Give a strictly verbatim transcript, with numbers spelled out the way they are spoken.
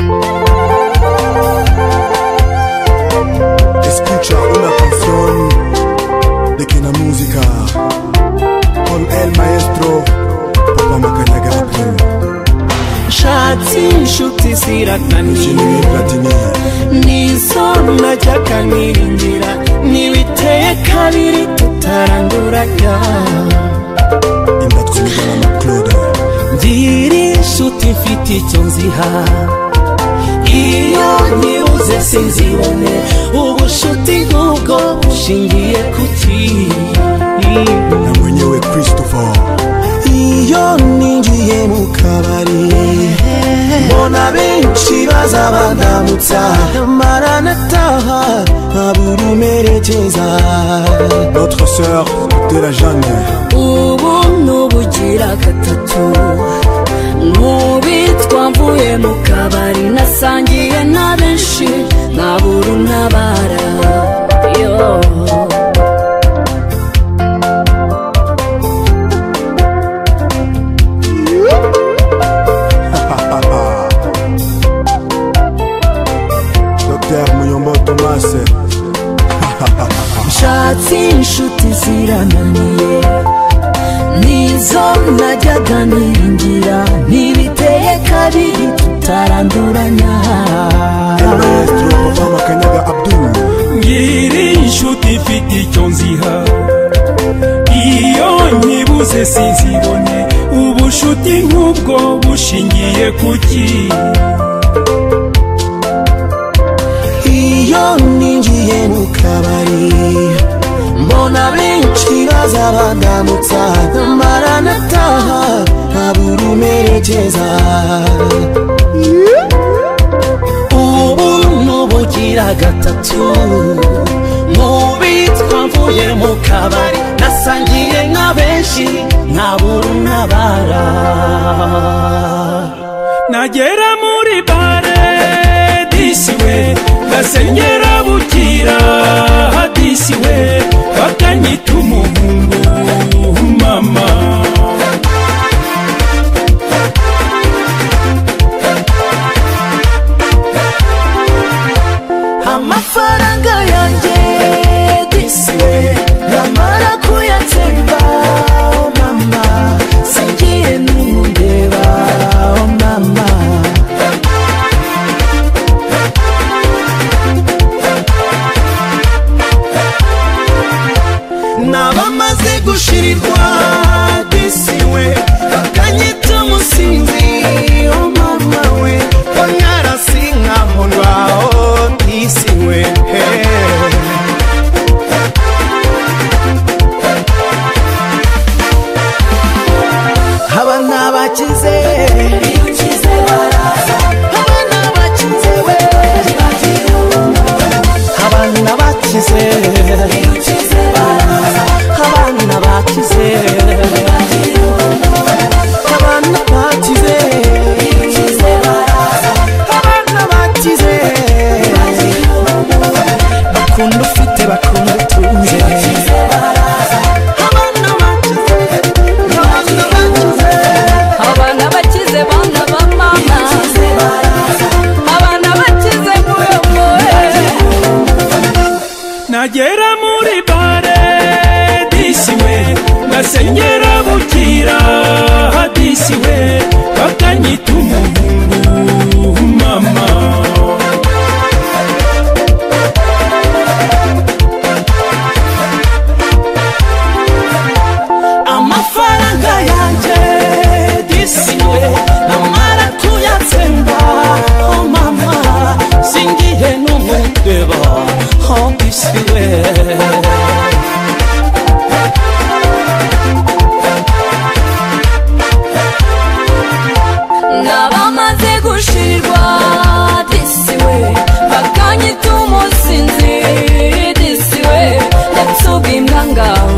Escucha una canción de que la música con el maestro Papa Makanyaga Abdul. Shatsi nshuti zirakanira nizo najyaga niringira nibiteye kabiri tutaranduranya Indatwimana na Claude ndiri nshuti mfite icyo nziha iyo nyibuze sinzibone ubushuti nk'ubwo bushingiye kuki na mwenyewe Christopher. Iyo ninjiye mu kabari mbona benshi baza bandamutsa maranataha nkabura umerekeza. Notre sœur de la Jeanne ubu nubugira gatatu nkubitwa mvuye mu kabari nasangiye na benshi nkabura untabara yo. Shatsi inshuti zirananiye nizo najyaga niringira ntibiteye kabiri tutaranduranya. El maestro Papa Makanyaga Abdul. Ngiri inshuti ifite icyo nziha iyo nyibuze sinzibone ubushuti nk'ubwo bushingiye kuki. Iyo ninjiye mu kabari mbona benshi baza bandamutsa maranataha nkabura umerekeza. Ubu nubugira gatatu nkubitwa mvuye mu kabari nasangiye nka benshi nkabura untabara. Nagera muri bare disiwe gasenyera bukira hadisiwe bakanyita umuhungu mama. Amafaranga yanjye disiwe namara kuyatsemba oh mama singiye n'umundeba oh mama. Nabamaze gushirirwa disiwe bakanyita umusinzi oh mama we onyarasi nkamundwa oh disiwe. Abana bakize abana bakize we abana bakize abana bakize abana bakize abana bakize bakunda ufite bakunda utunze abana bakize abana bakize bana ba mama abana bakize muyoboye. Nagera muri bare disiwe gasenyera bukira hadisiwe bakanyita umuhungu mama. Amafaranga yanjye disiwe namara kuyatsemba oh mama singiye n'umundeba oh disiwe. Nabamaze gushirwa disiwe bakanyita umusinzi disiwe ndetse ubwimbwa ngaho